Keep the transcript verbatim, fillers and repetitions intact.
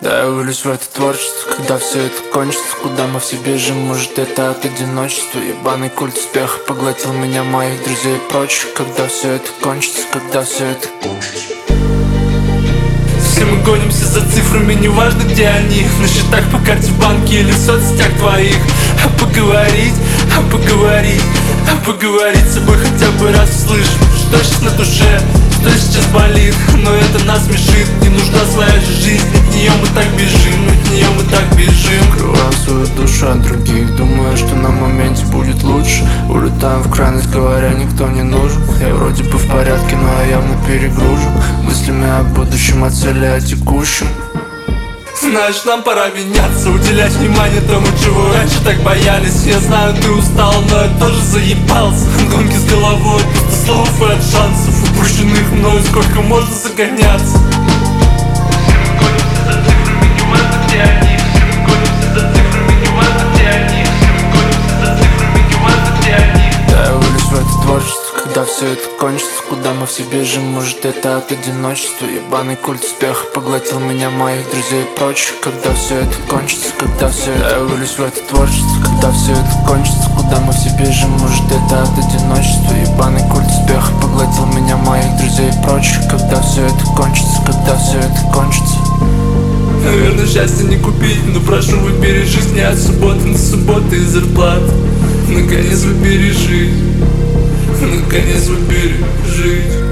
Да, я вылез в это творчество, когда все это кончится. Куда мы все бежим, может это от одиночества. Ебаный культ успеха поглотил меня, моих друзей и прочих. Когда все это кончится, когда все это кончится. Все мы гонимся за цифрами, неважно где они. На счетах, по карте в банке или в соцсетях твоих. А поговорить, а поговорить, а поговорить с собой хотя бы раз услышим, что сейчас на душе, что сейчас болит. Но это нас смешит, не нужна своя же жизнь. От нее мы так бежим, от нее мы так бежим. Крываю свою душу от других, думаю, что на моменте будет лучше. Улетаем в крайность, говоря, никто не нужен. Я вроде бы в порядке, но я явно перегружен мыслями о будущем, о цели, о текущем. Знаешь, нам пора меняться, уделять внимание тому, чего раньше так боялись. Я знаю, ты устал, но я тоже заебался. Гонки с головой, просто слов и от шансов, упущенных мною, сколько можно загоняться. Когда все это кончится, куда мы все бежим, может это от одиночества. Ебаный культ успеха поглотил меня, моих друзей и прочих. Когда все это кончится, когда все это... Я вылез в это творчество, когда все это кончится, куда мы все бежим, может это от одиночества. Ебаный культ успеха поглотил меня, моих друзей и прочих. Когда все это кончится, когда все это кончится. Наверное, счастье не купить, но прошу, выбери жизнь не от субботы на субботы и зарплат. Наконец выбери жизнь, наконец выбери жить.